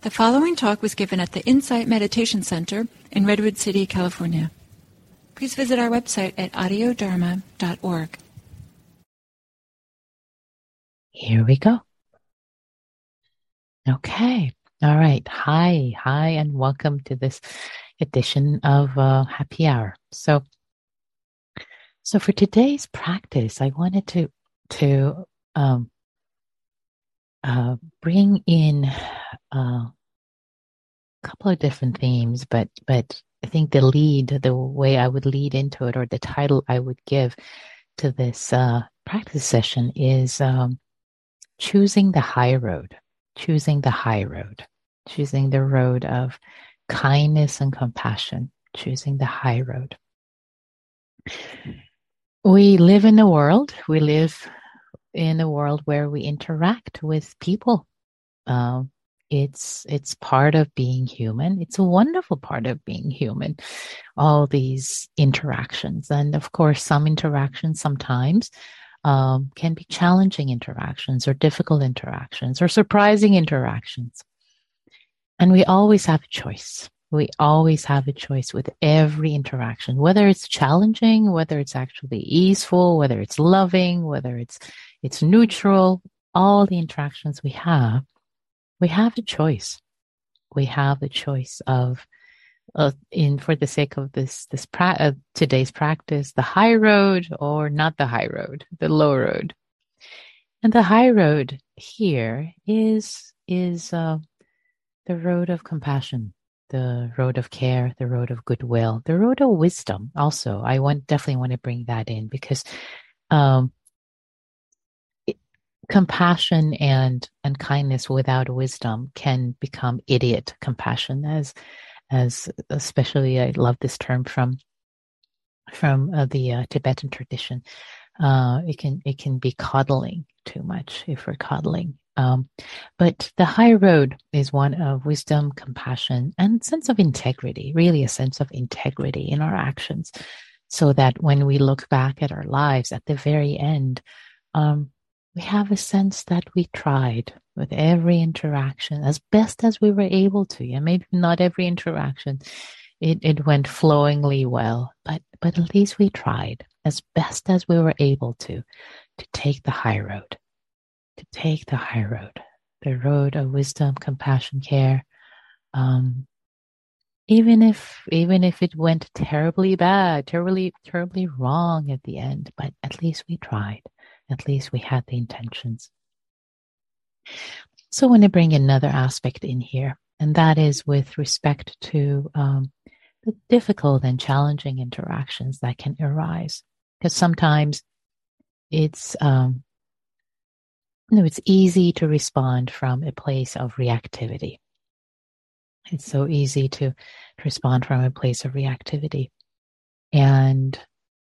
The following talk was given at the Insight Meditation Center in Redwood City, California. Please visit our website at audiodharma.org. Here we go. Okay. All right. Hi, and welcome to this edition of Happy Hour. So for today's practice, I wanted to bring in a couple of different themes, but I think the way I would lead into it, or the title I would give to this practice session is choosing the high road, choosing the road of kindness and compassion, choosing the high road. We live in a world where we interact with people. It's part of being human. It's a wonderful part of being human, all these interactions. And of course, some interactions sometimes can be challenging interactions or difficult interactions or surprising interactions. And we always have a choice. We always have a choice with every interaction, whether it's challenging, whether it's actually easeful, whether it's loving, whether it's neutral. All the interactions we have a choice. We have a choice of for the sake of today's practice, the high road or not the high road, the low road. And the high road here is the road of compassion, the road of care, the road of goodwill, the road of wisdom. Also, I definitely want to bring that in because compassion and kindness without wisdom can become idiot compassion, as especially I love this term from the Tibetan tradition. It can be coddling too much if we're coddling. But the high road is one of wisdom, compassion, and sense of integrity, really a sense of integrity in our actions, so that when we look back at our lives at the very end, we have a sense that we tried with every interaction as best as we were able to. And maybe not every interaction it went flowingly well, but at least we tried as best as we were able to take the high road, the road of wisdom, compassion, care. Even if it went terribly bad, terribly wrong at the end, but at least we tried. At least we had the intentions. So I want to bring another aspect in here, and that is with respect to the difficult and challenging interactions that can arise. Because sometimes it's easy to respond from a place of reactivity. It's so easy to respond from a place of reactivity, and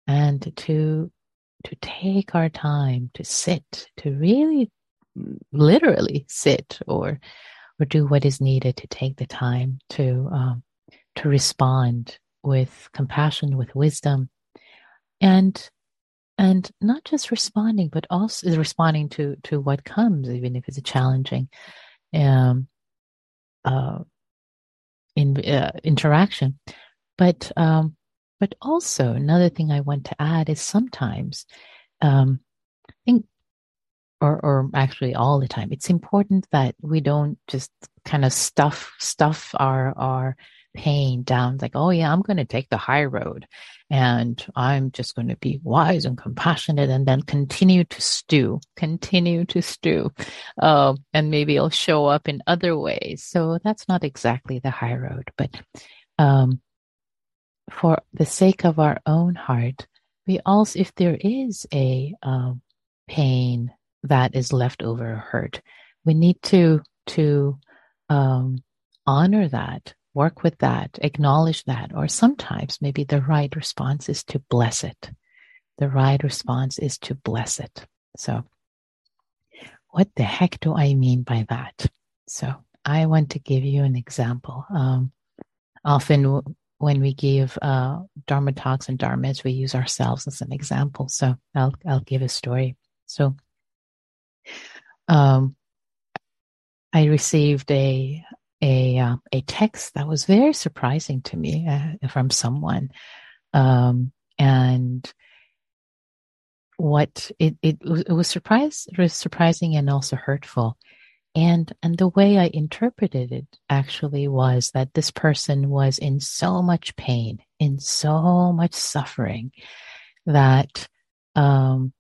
to take our time to sit, to really literally sit or do what is needed to take the time to respond with compassion, with wisdom, and not just responding, but also responding to what comes, even if it's a challenging interaction. But also another thing I want to add is sometimes, I think, or actually all the time, it's important that we don't just kind of stuff our pain down. Like, oh yeah, I'm going to take the high road and I'm just going to be wise and compassionate, and then continue to stew. And maybe it'll show up in other ways. So that's not exactly the high road, but for the sake of our own heart, we also, if there is a pain that is left over or hurt, we need to honor that, work with that, acknowledge that, or sometimes maybe the right response is to bless it. So what the heck do I mean by that? So I want to give you an example. Often when we give Dharma talks and Dharmas, we use ourselves as an example. So I'll give a story. So I received a a text that was very surprising to me from someone, and what it was surprising and also hurtful. And the way I interpreted it actually was that this person was in so much pain, in so much suffering, that um,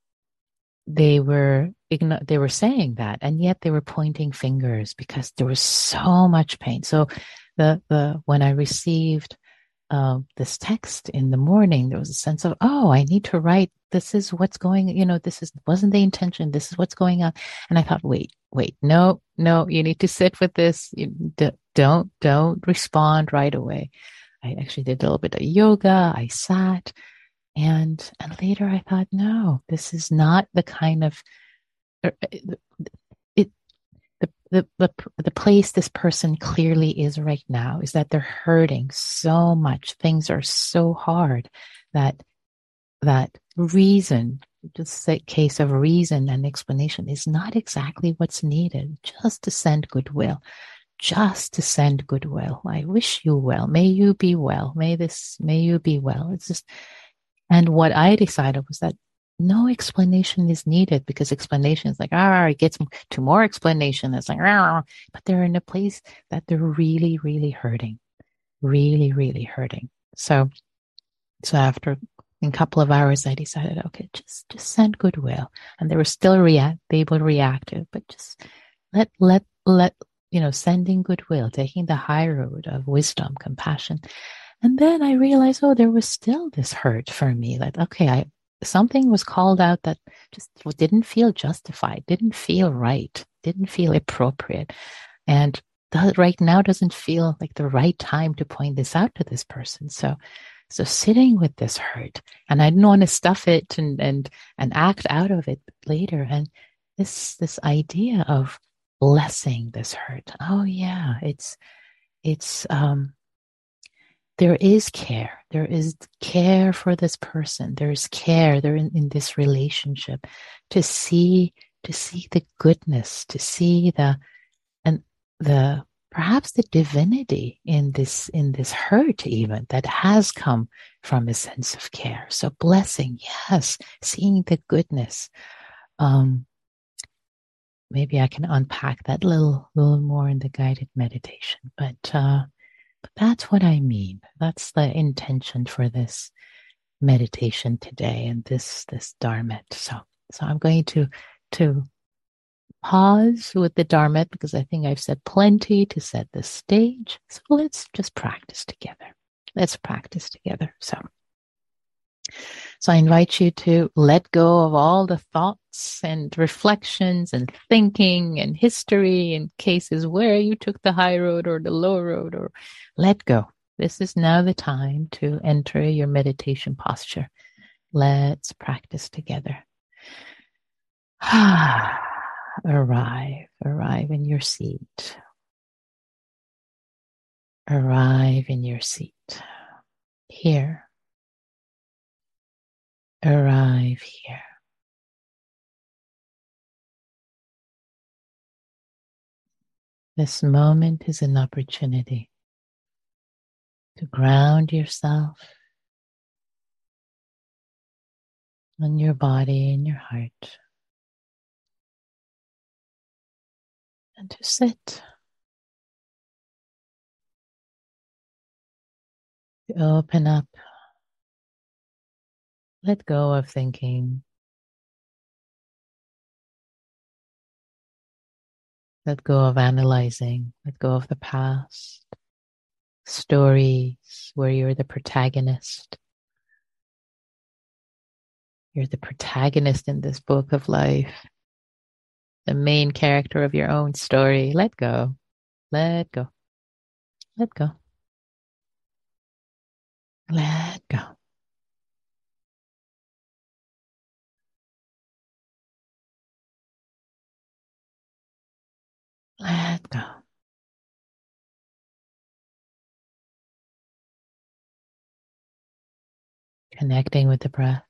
they were saying that, and yet they were pointing fingers because there was so much pain. So the when I received this text in the morning, there was a sense of, oh, I need to write. This is what's going, wasn't the intention. This is what's going on. And I thought, wait, no, you need to sit with this. Don't respond right away. I actually did a little bit of yoga. I sat, and later I thought, no, this is not the kind of, it, the place this person clearly is right now is that they're hurting so much. Things are so hard that reason, just a case of reason and explanation, is not exactly what's needed. Just to send goodwill, just to send goodwill. I wish you well. May you be well. May you be well. It's just, and what I decided was that no explanation is needed, because explanation is like, it gets to more explanation. It's like, but they're in a place that they're really, really hurting, really, really hurting. So after a couple of hours, I decided, okay, just send goodwill. And they were still reactive, but just let, sending goodwill, taking the high road of wisdom, compassion. And then I realized, oh, there was still this hurt for me. Like, okay, something was called out that just didn't feel justified, didn't feel right, didn't feel appropriate. And right now doesn't feel like the right time to point this out to this person. So sitting with this hurt, and I didn't want to stuff it and act out of it later. And this idea of blessing this hurt. Oh yeah, it's there is care. There is care for this person. There is care. They're in this relationship, to see the goodness, to see the perhaps the divinity in this hurt, even, that has come from a sense of care. So blessing, yes, seeing the goodness. Maybe I can unpack that little more in the guided meditation, but that's what I mean. That's the intention for this meditation today and this Dharma. So I'm going to pause with the Dharma, because I think I've said plenty to set the stage. So let's just practice together. Let's practice together. So I invite you to let go of all the thoughts and reflections and thinking and history and cases where you took the high road or the low road, or let go. This is now the time to enter your meditation posture. Let's practice together. Arrive in your seat. Arrive in your seat. Here. Arrive here. This moment is an opportunity to ground yourself on your body and your heart, and to sit, to open up, let go of thinking, let go of analyzing, let go of the past, stories where you're the protagonist. You're the protagonist in this book of life, the main character of your own story. Let go, let go, let go, let go. Let go. Connecting with the breath.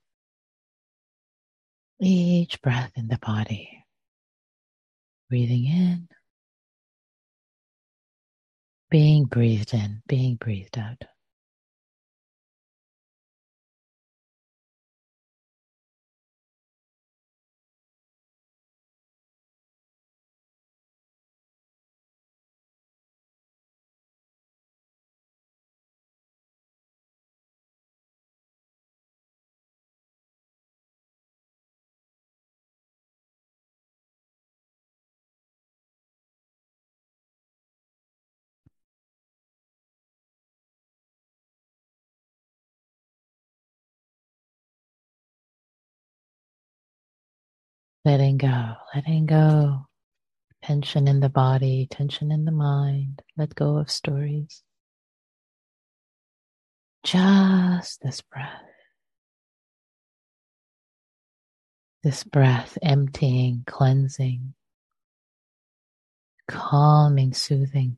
Each breath in the body. Breathing in Being breathed in, being breathed out. Letting go, letting go. Tension in the body, tension in the mind. Let go of stories. Just this breath. This breath emptying, cleansing, calming, soothing.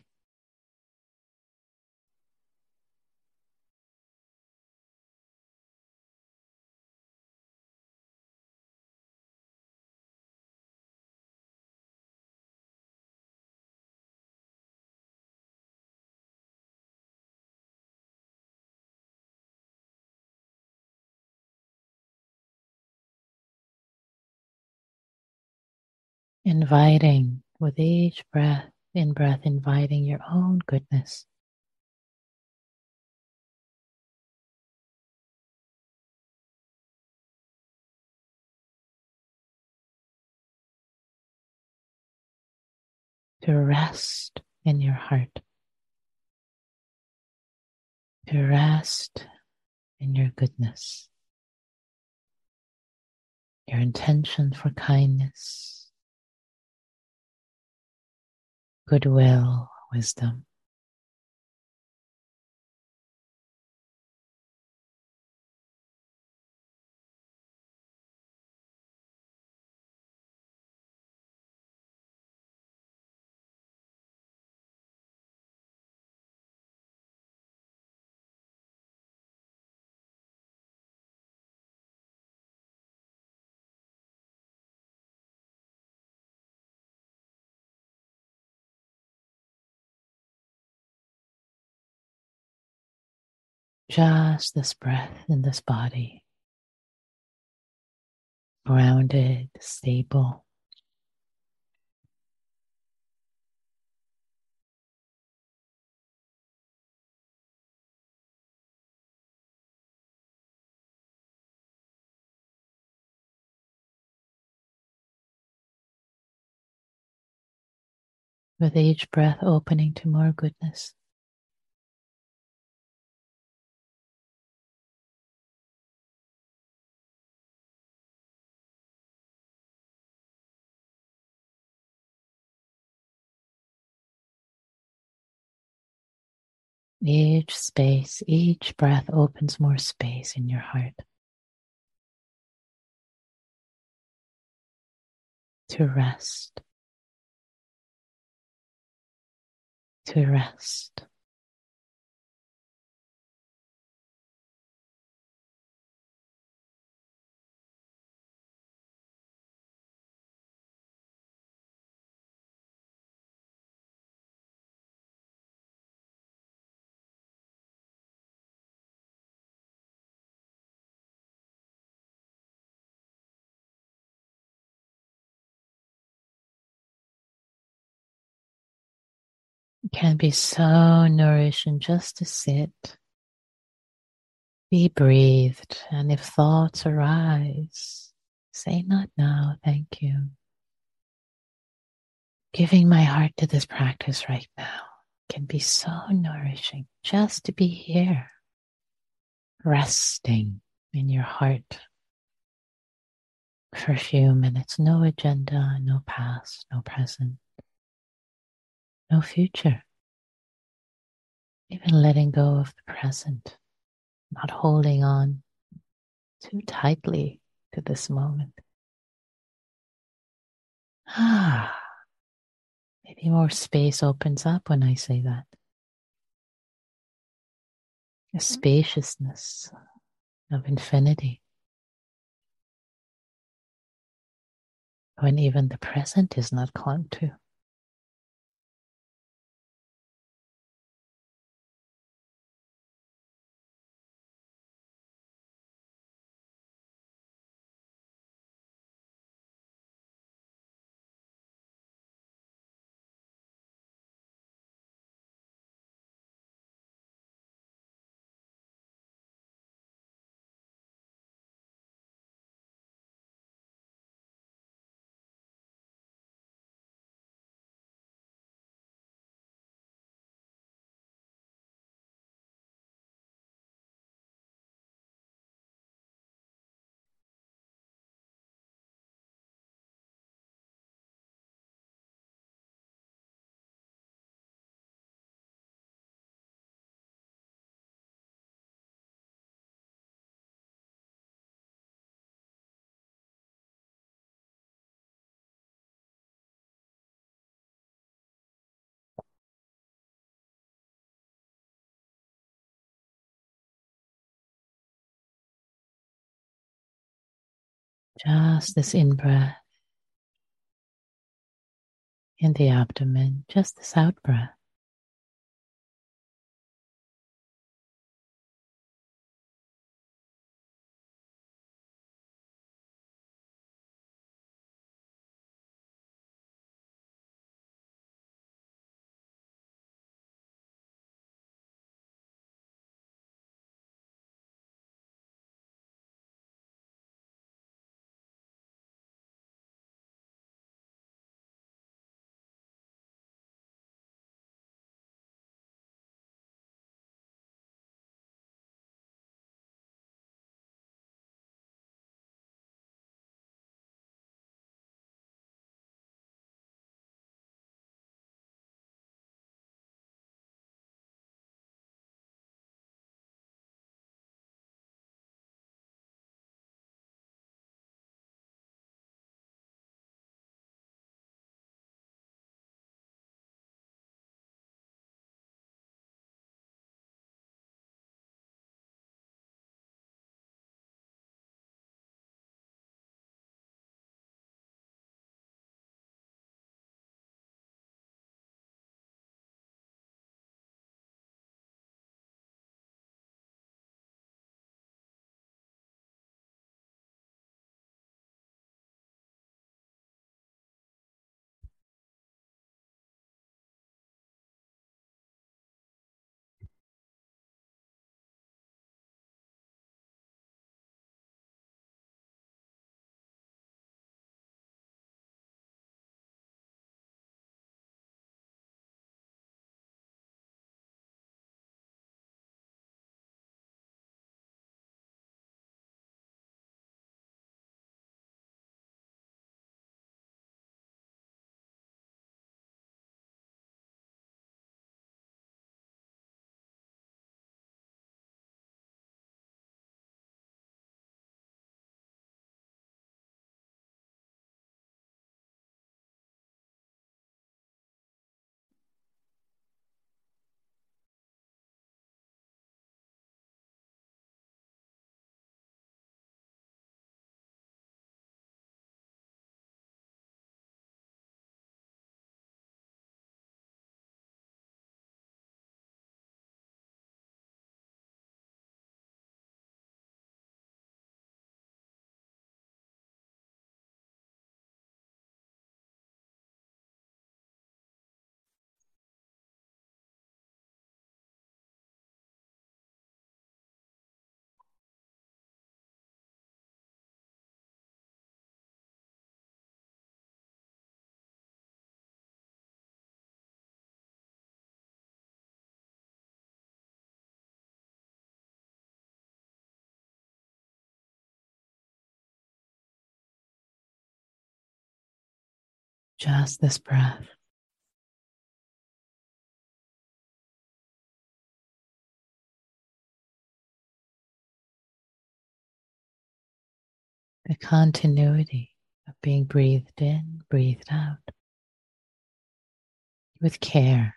Inviting with each breath, in-breath, inviting your own goodness. To rest in your heart. To rest in your goodness. Your intention for kindness, goodwill, wisdom. Just this breath in this body, grounded, stable. With each breath opening to more goodness. Each space, each breath opens more space in your heart to rest, to rest. It can be so nourishing just to sit, be breathed, and if thoughts arise, say not now, thank you. Giving my heart to this practice right now can be so nourishing just to be here, resting in your heart for a few minutes. No agenda, no past, no present, no future. Even letting go of the present, not holding on too tightly to this moment. Maybe more space opens up when I say that. A spaciousness of infinity. When even the present is not clung to. Just this in breath in the abdomen, just this out breath. Just this breath. The continuity of being breathed in, breathed out with care.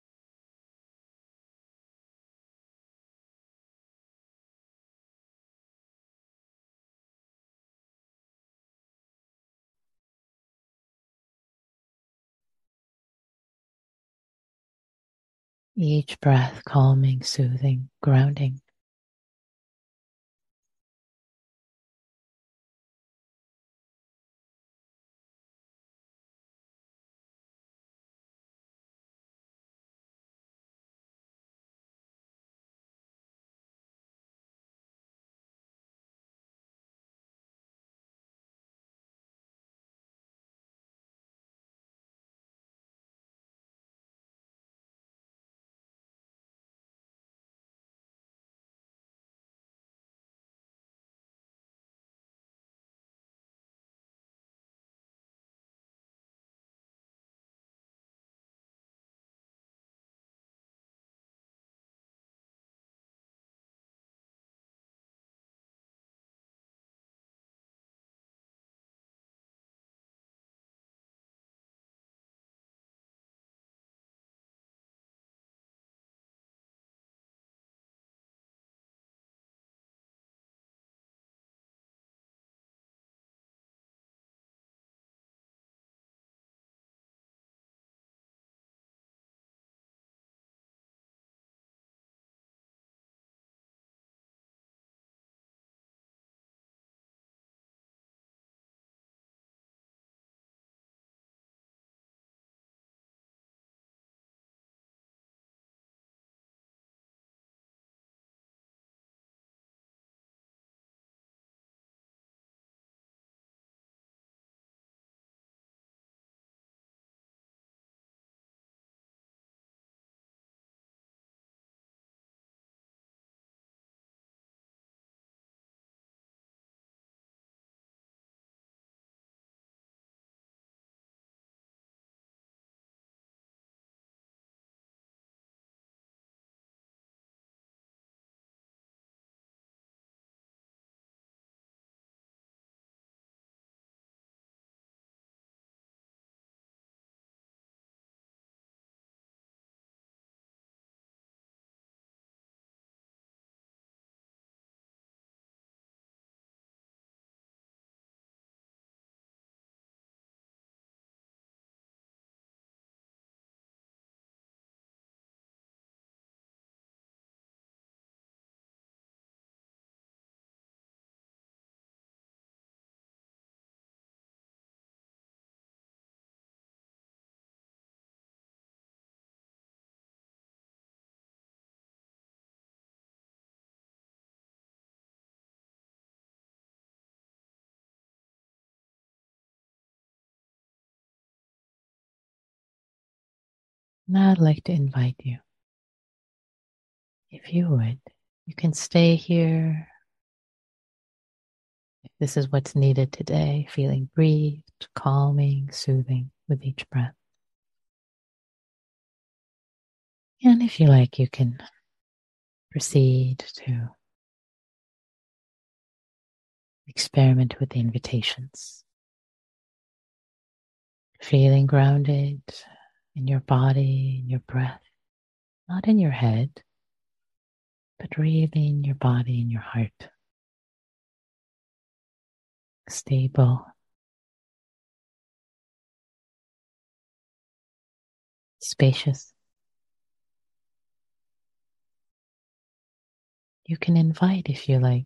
Each breath calming, soothing, grounding. Now I'd like to invite you, if you would, you can stay here. If this is what's needed today, feeling breathed, calming, soothing with each breath. And if you like, you can proceed to experiment with the invitations. Feeling grounded in your body, in your breath, not in your head, but really in your body, in your heart. Stable, spacious. You can invite, if you like,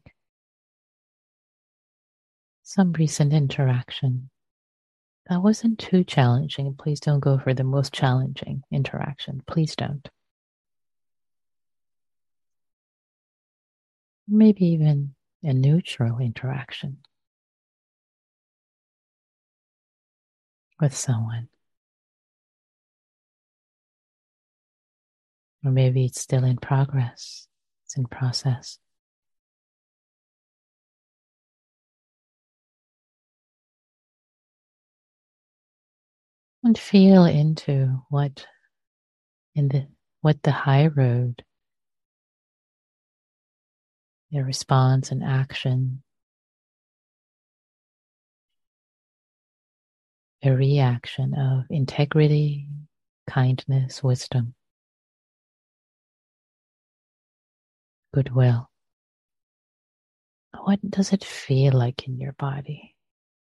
some recent interaction that wasn't too challenging. Please don't go for the most challenging interaction. Please don't. Maybe even a neutral interaction with someone. Or maybe it's still in progress. It's in process. And feel into what the high road, their response and action, a reaction of integrity, kindness, wisdom, goodwill. What does it feel like in your body?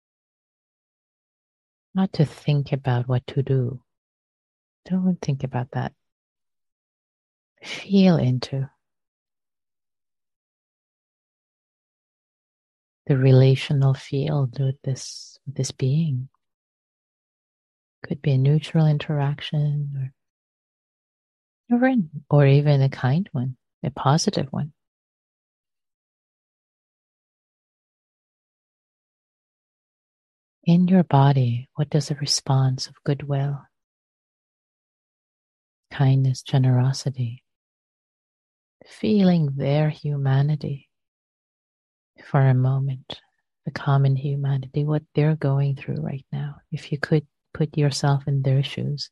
Not to think about what to do. Don't think about that. Feel into the relational field with this being. Could be a neutral interaction or even a kind one, a positive one. In your body, what does a response of goodwill, kindness, generosity, feeling their humanity for a moment, the common humanity, what they're going through right now. If you could put yourself in their shoes,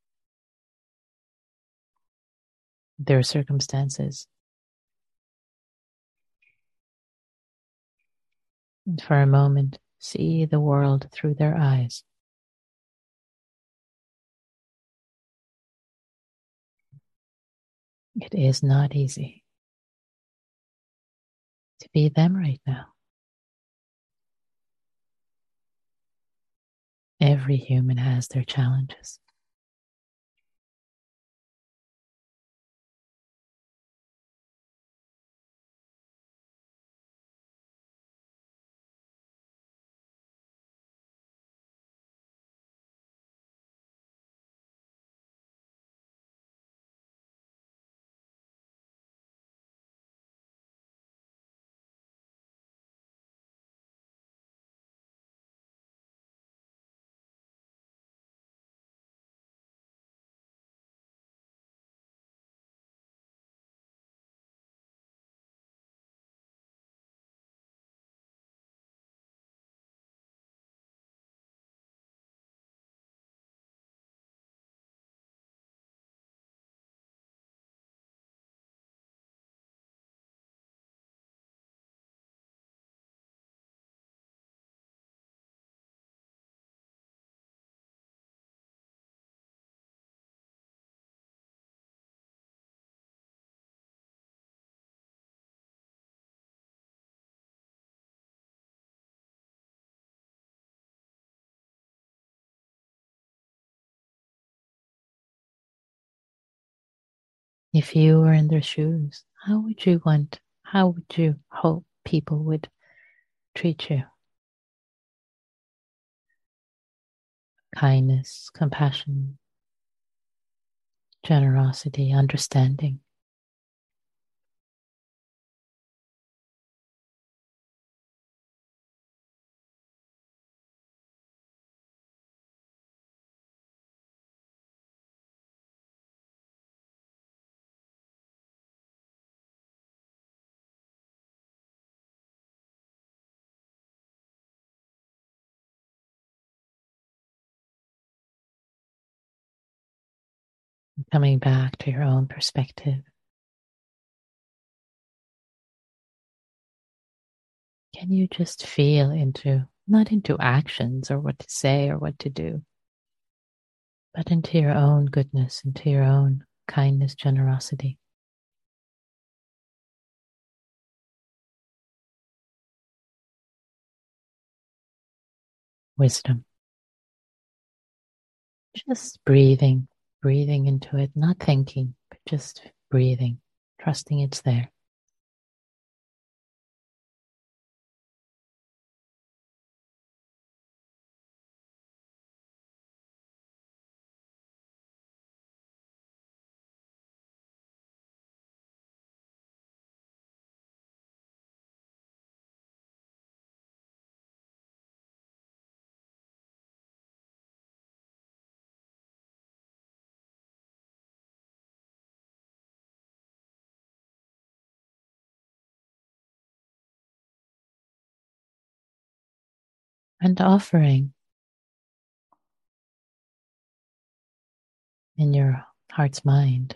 their circumstances, and for a moment, see the world through their eyes. It is not easy to be them right now. Every human has their challenges. If you were in their shoes, how would you hope people would treat you? Kindness, compassion, generosity, understanding. Coming back to your own perspective. Can you just feel into, not into actions or what to say or what to do, but into your own goodness, into your own kindness, generosity, wisdom. Just breathing, breathing into it, not thinking, but just breathing, trusting it's there. And offering in your heart's mind,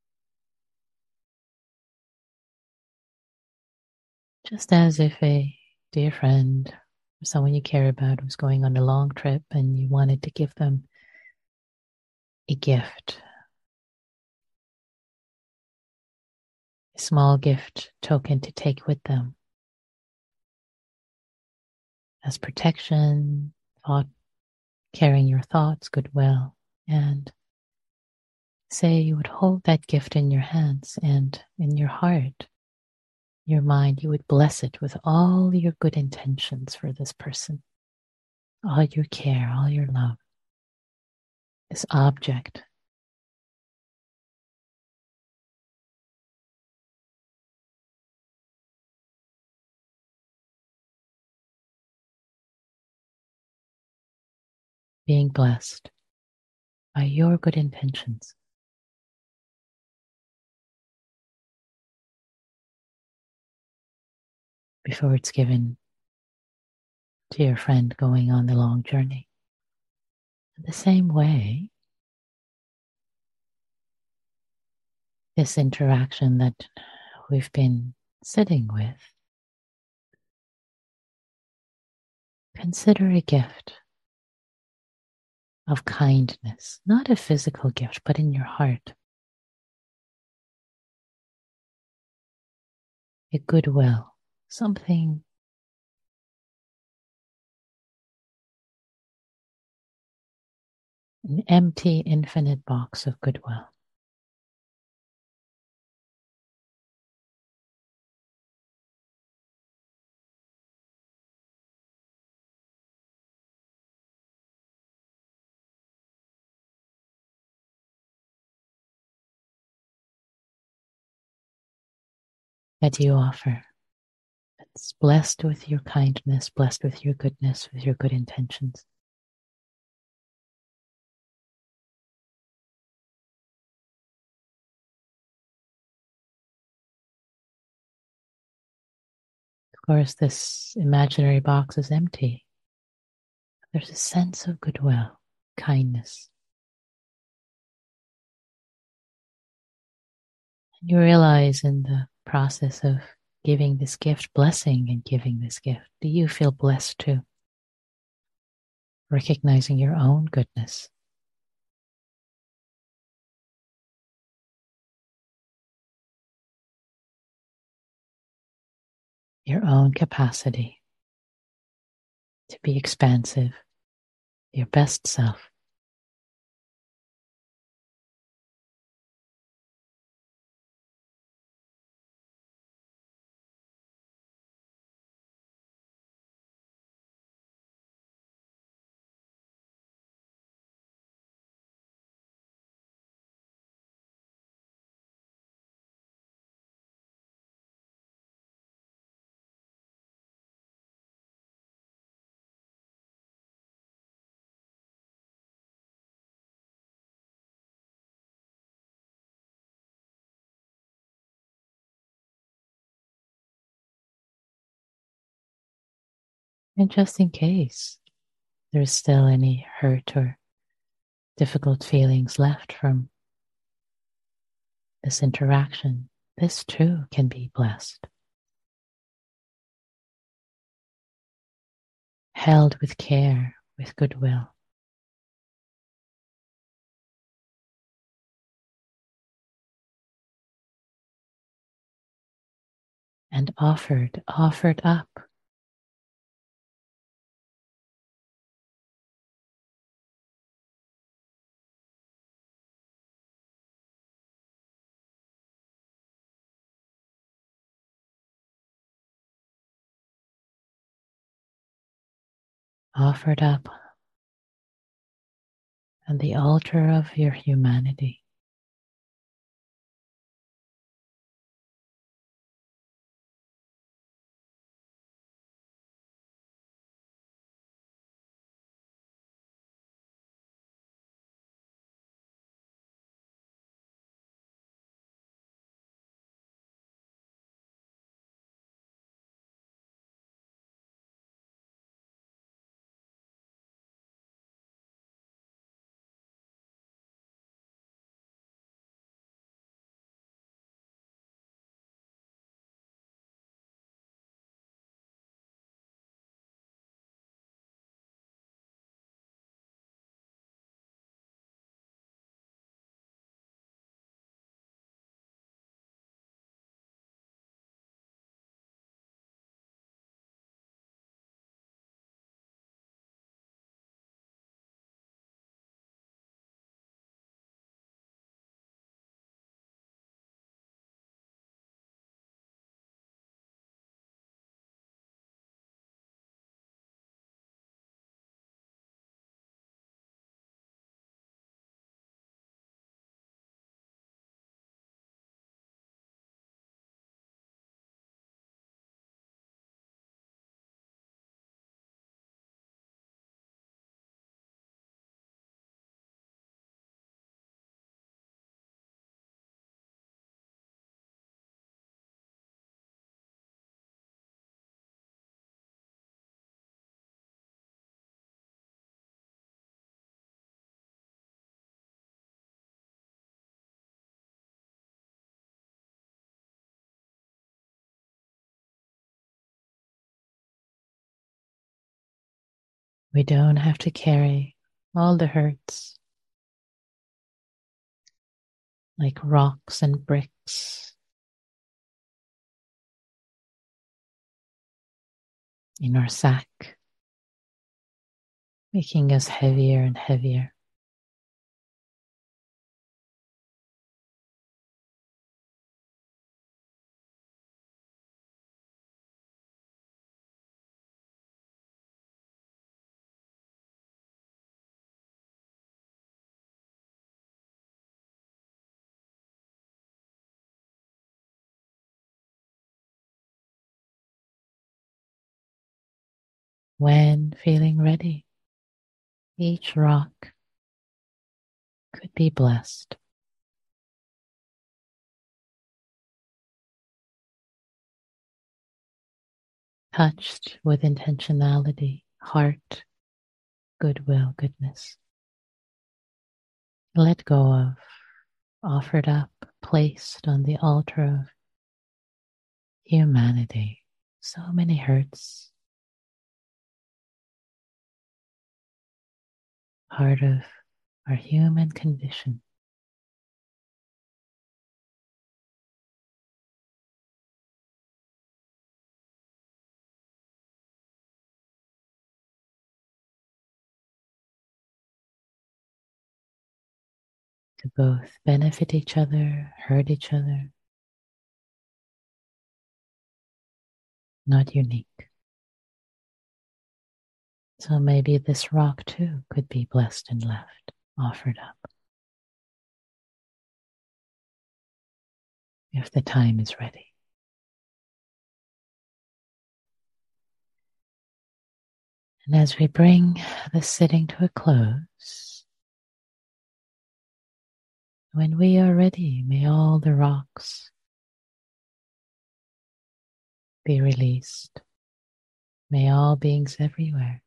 just as if a dear friend or someone you care about was going on a long trip and you wanted to give them a gift, a small gift token to take with them as protection, thought, carrying your thoughts, goodwill, and say you would hold that gift in your hands and in your heart, your mind, you would bless it with all your good intentions for this person, all your care, all your love, this object. Being blessed by your good intentions before it's given to your friend going on the long journey. In the same way, this interaction that we've been sitting with, consider a gift of kindness, not a physical gift, but in your heart. A goodwill, something an empty, infinite box of goodwill. That you offer. It's blessed with your kindness, blessed with your goodness, with your good intentions. Of course, this imaginary box is empty. There's a sense of goodwill, kindness. And you realize in the process of giving this gift, blessing and giving this gift, do you feel blessed too? Recognizing your own goodness. Your own capacity to be expansive, your best self. And just in case there's still any hurt or difficult feelings left from this interaction, this too can be blessed. Held with care, with goodwill. And offered up. Offered up on the altar of your humanity. We don't have to carry all the hurts like rocks and bricks in our sack, making us heavier and heavier. When feeling ready, each rock could be blessed. Touched with intentionality, heart, goodwill, goodness. Let go of, offered up, placed on the altar of humanity. So many hurts, part of our human condition. To both benefit each other, hurt each other. Not unique. So maybe this rock too could be blessed and left, offered up. If the time is ready. And as we bring the sitting to a close, when we are ready, may all the rocks be released. May all beings everywhere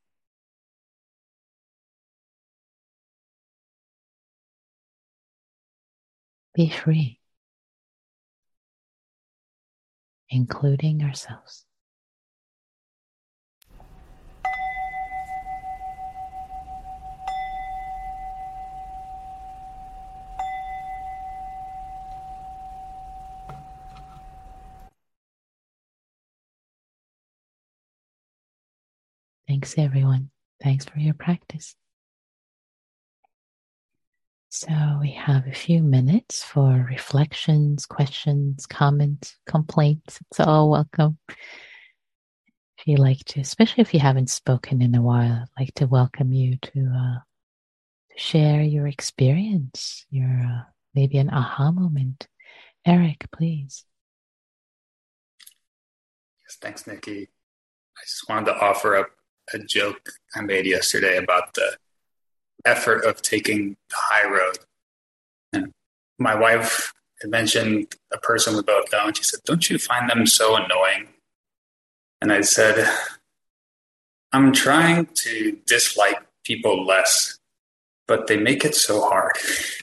be free including ourselves. Thanks, everyone. Thanks for your practice. So we have a few minutes for reflections, questions, comments, complaints. It's all welcome. If you like to, especially if you haven't spoken in a while, I'd like to welcome you to share your experience, your maybe an aha moment. Eric, please. Yes, thanks, Nikki. I just wanted to offer up a joke I made yesterday about the effort of taking the high road. And my wife had mentioned a person we both know, and she said, "Don't you find them so annoying?" And I said, "I'm trying to dislike people less, but they make it so hard."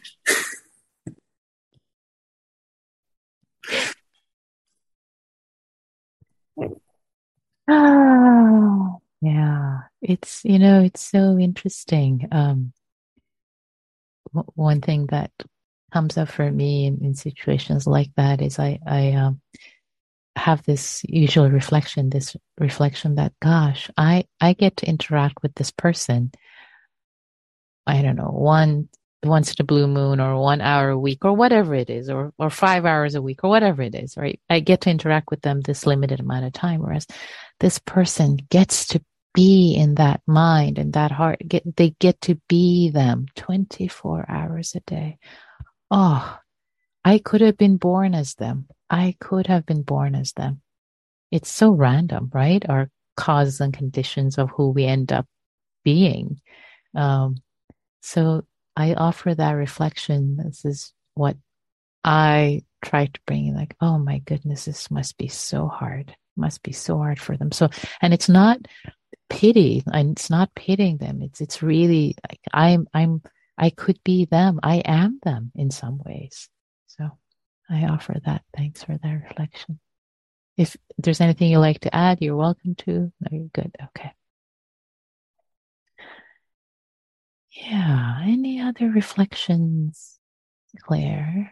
Oh, yeah. It's so interesting. One thing that comes up for me in situations like that is I have this reflection that, gosh, I get to interact with this person. I don't know, once in a blue moon or 1 hour a week or whatever it is, or 5 hours a week or whatever it is, right? I get to interact with them this limited amount of time, whereas this person gets to be in that mind and that heart. They get to be them 24 hours a day. Oh, I could have been born as them. I could have been born as them. It's so random, right? Our causes and conditions of who we end up being. So I offer that reflection. This is what I try to bring in, like, oh my goodness, this must be so hard. Must be so hard for them. So, and it's not pity, and it's not pitying them. It's really like I could be them. I am them in some ways. So I offer that. Thanks for that reflection. If there's anything you'd like to add, you're welcome to. No, you're good. Okay. Yeah. Any other reflections, Claire?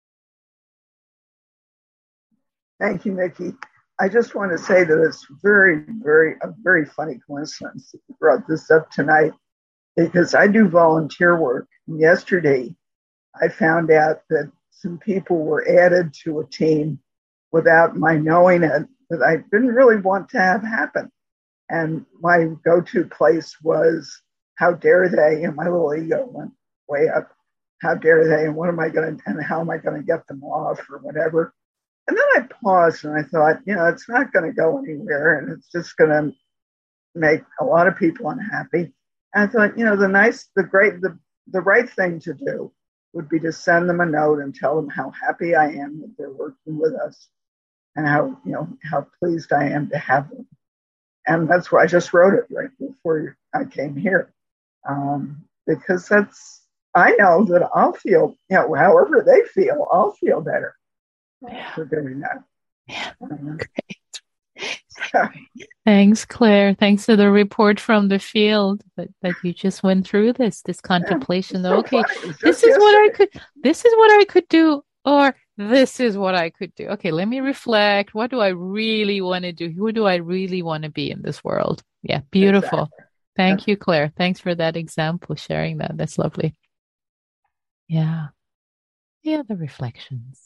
Thank you, Nikki. I just want to say that it's a very funny coincidence that you brought this up tonight, because I do volunteer work. And yesterday, I found out that some people were added to a team without my knowing it, that I didn't really want to have happen. And my go-to place was, how dare they? And my little ego went way up. How dare they? And how am I going to get them off or whatever? And then I paused and I thought, it's not going to go anywhere, and it's just going to make a lot of people unhappy. And I thought, the right thing to do would be to send them a note and tell them how happy I am that they're working with us, and how pleased I am to have them. And that's why I just wrote it right before I came here, because I know that I'll feel, however they feel, I'll feel better for doing that. Yeah, great. Thanks, Claire. Thanks for the report from the field that you just went through this contemplation. So okay, this is what I could do, or this is what I could do. Okay, let me reflect. What do I really want to do? Who do I really want to be in this world? Yeah, beautiful. Exactly. Thank you, Claire. Thanks for that example, sharing that. That's lovely. Yeah. The other reflections.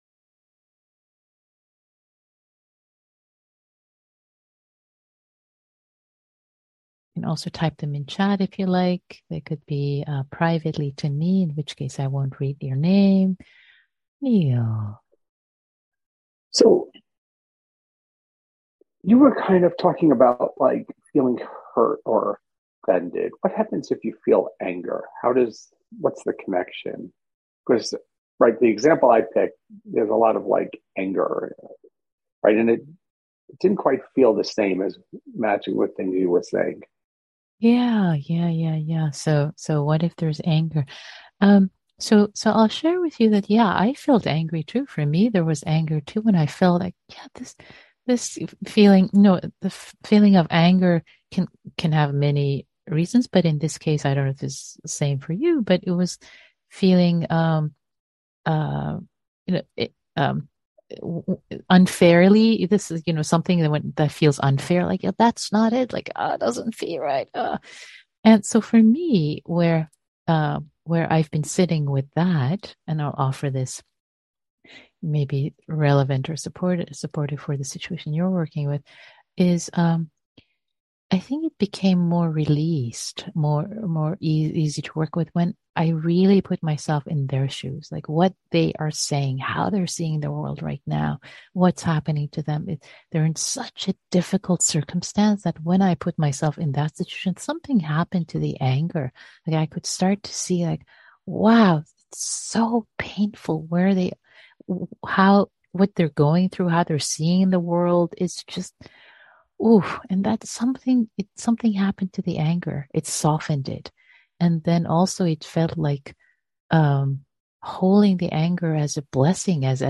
You can also type them in chat if you like. They could be privately to me, in which case I won't read your name. Neil. So you were kind of talking about like feeling hurt or offended. What happens if you feel anger? What's the connection? Because, right, the example I picked, there's a lot of like anger, right? And it didn't quite feel the same as matching with things you were saying. Yeah. So what if there's anger? So I'll share with you that, yeah, I felt angry too. For me, there was anger too when I felt like, yeah, this feeling, feeling of anger can have many reasons, but in this case, I don't know if it's the same for you, but it was feeling, uh, you know, unfairly. This is, something that feels unfair. Like, yeah, that's not it. Like, it doesn't feel right. And so for me, where I've been sitting with that, and I'll offer this maybe relevant or supportive for the situation you're working with, is I think it became more released, more easy to work with when I really put myself in their shoes, like what they are saying, how they're seeing the world right now, what's happening to them. They're in such a difficult circumstance that when I put myself in that situation, something happened to the anger. Like I could start to see, like, wow, it's so painful what they're going through, how they're seeing the world. Is just, ooh, and that's something happened to the anger. It softened it. And then also it felt like holding the anger as a blessing, as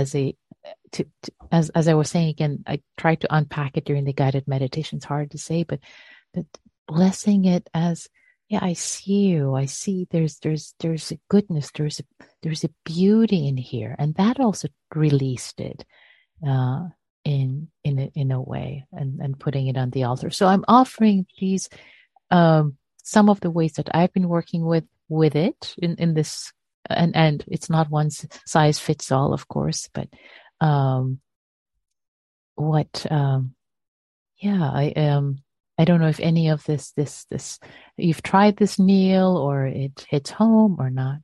I was saying again, I tried to unpack it during the guided meditation. It's hard to say, but blessing it as, yeah, I see you. I see there's a goodness, there's a beauty in here. And that also released it. In a way, and putting it on the altar. So I'm offering these some of the ways that I've been working with it in this, and it's not one size fits all, of course, but I don't know if any of this you've tried this, Neil, or it hits home or not.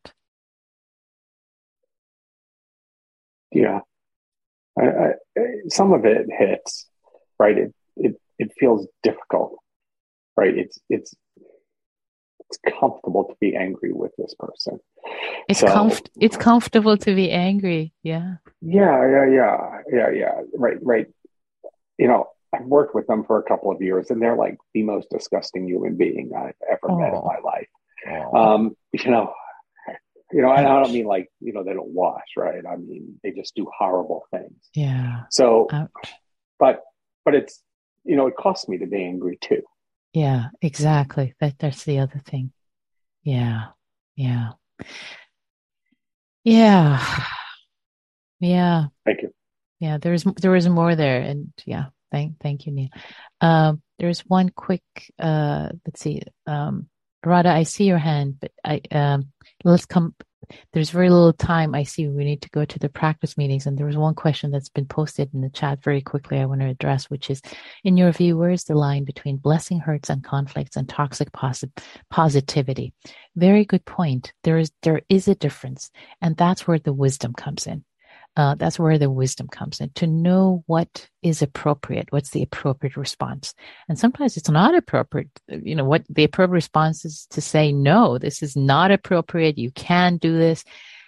Yeah. Some of it hits, right? It feels difficult, right? It's comfortable to be angry with this person. It's comfortable to be angry. Yeah. Yeah. Right. I've worked with them for a couple of years, and they're like the most disgusting human being I've ever met in my life. I don't mean like, they don't wash, right? I mean, they just do horrible things. Yeah. So, ouch. but it's, it costs me to be angry too. Yeah, exactly. That's the other thing. Yeah. Yeah. Yeah. Yeah. Thank you. Yeah. There was more there. And yeah, thank you, Neil. There's one quick, let's see, Radha, I see your hand, but there's very little time. I see we need to go to the practice meetings. And there was one question that's been posted in the chat very quickly I want to address, which is, in your view, where is the line between blessing hurts and conflicts and toxic positivity? Very good point. There is a difference. And that's where the wisdom comes in. To know what is appropriate, what's the appropriate response. And sometimes it's not appropriate. What the appropriate response is to say, no, this is not appropriate. You can't do this.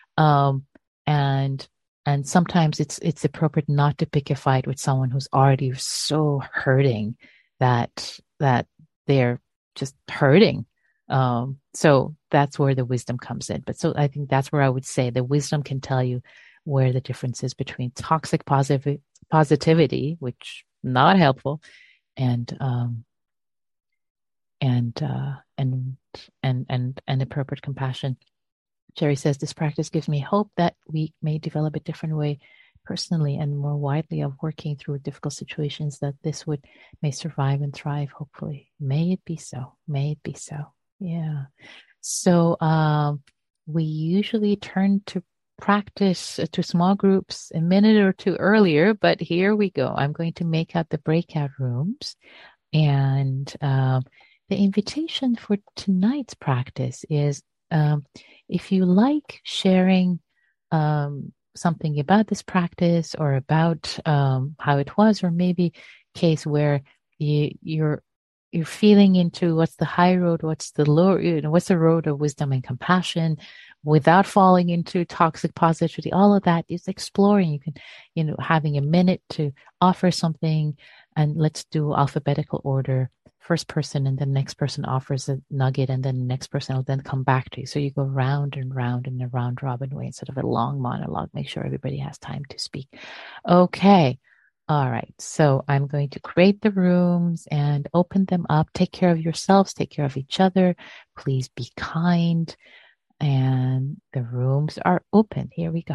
And sometimes it's appropriate not to pick a fight with someone who's already so hurting that they're just hurting. So that's where the wisdom comes in. But so I think that's where I would say the wisdom can tell you where the difference is between toxic positivity, which not helpful, and appropriate compassion. Jerry says, this practice gives me hope that we may develop a different way personally and more widely of working through difficult situations, that this may survive and thrive, hopefully. May it be so. May it be so. Yeah. So we usually turn to practice to small groups a minute or two earlier, but here we go. I'm going to make out the breakout rooms, and the invitation for tonight's practice is, if you like sharing something about this practice or about how it was, or maybe case where you're feeling into what's the high road, what's the low, what's the road of wisdom and compassion, without falling into toxic positivity. All of that is exploring. You can, having a minute to offer something, and let's do alphabetical order first person, and the next person offers a nugget, and then the next person will then come back to you. So you go round and round in a round robin way instead of a long monologue. Make sure everybody has time to speak. Okay. All right. So I'm going to create the rooms and open them up. Take care of yourselves. Take care of each other. Please be kind. And the rooms are open. Here we go.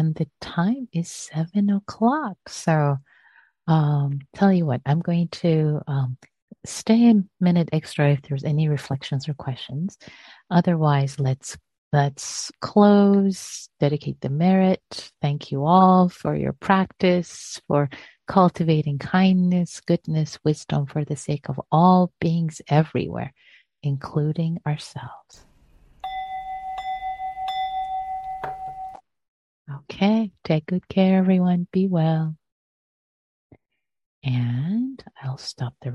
and the time is 7 o'clock. So, tell you what, I'm going to stay a minute extra if there's any reflections or questions. Otherwise, let's close, dedicate the merit. Thank you all for your practice, for cultivating kindness, goodness, wisdom for the sake of all beings everywhere, including ourselves. Okay, take good care, everyone. Be well. And I'll stop the